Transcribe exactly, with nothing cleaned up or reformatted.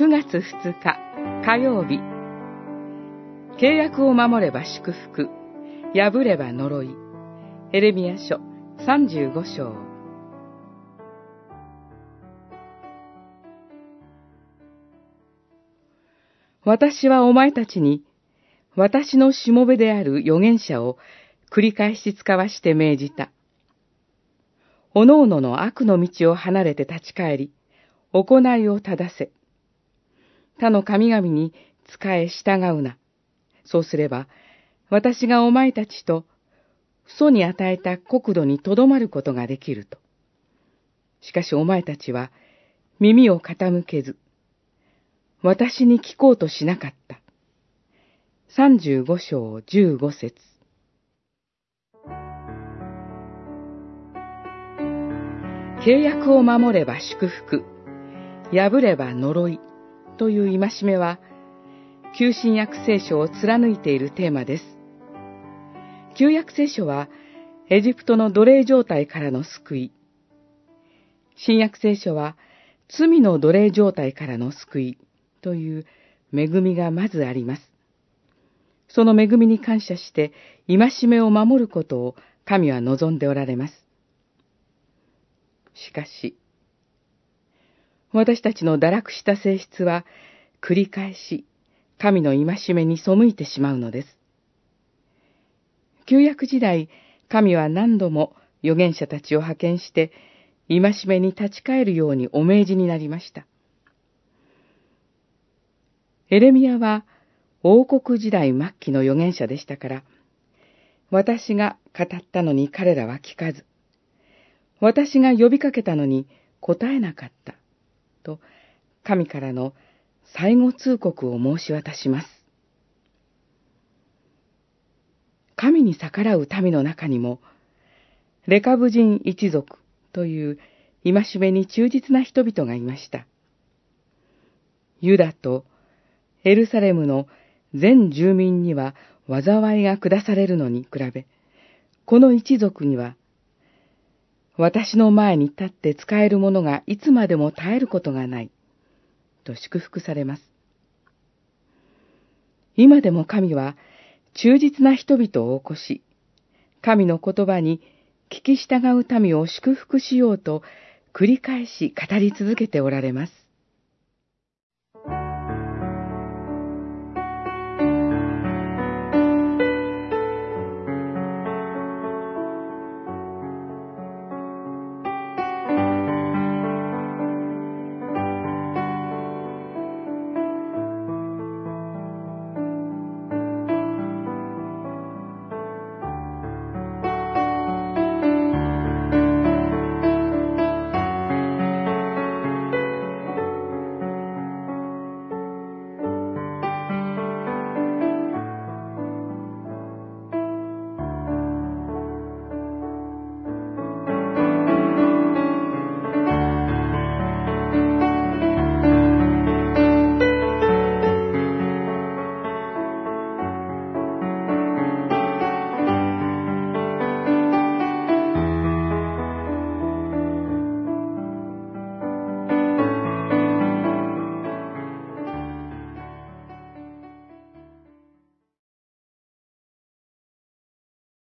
くがつふつか火曜日、契約を守れば祝福、破れば呪い。エレミヤ書さんじゅうごしょう。私はお前たちに、私のしもべである預言者を繰り返し使わして命じた。おのおのの悪の道を離れて立ち返り、行いを正せ。他の神々に仕え従うな。そうすれば、私がお前たちと、父に与えた国土にとどまることができると。しかしお前たちは、耳を傾けず、私に聞こうとしなかった。さんじゅうごしょうじゅうごせつ。契約を守れば祝福、破れば呪いという戒めは、旧新約聖書を貫いているテーマです。旧約聖書は、エジプトの奴隷状態からの救い。新約聖書は、罪の奴隷状態からの救いという恵みがまずあります。その恵みに感謝して、戒めを守ることを神は望んでおられます。しかし、私たちの堕落した性質は、繰り返し、神の戒めに背いてしまうのです。旧約時代、神は何度も預言者たちを派遣して、戒めに立ち返るようにお命じになりました。エレミヤは王国時代末期の預言者でしたから、私が語ったのに彼らは聞かず、私が呼びかけたのに答えなかった、と神からの最後通告を申し渡します。神に逆らう民の中にも、レカブ人一族という戒めに忠実な人々がいました。ユダとエルサレムの全住民には災いが下されるのに比べ、この一族には、私の前に立って使えるものがいつまでも絶えることがない、と祝福されます。今でも神は忠実な人々を起こし、神の言葉に聞き従う民を祝福しようと繰り返し語り続けておられます。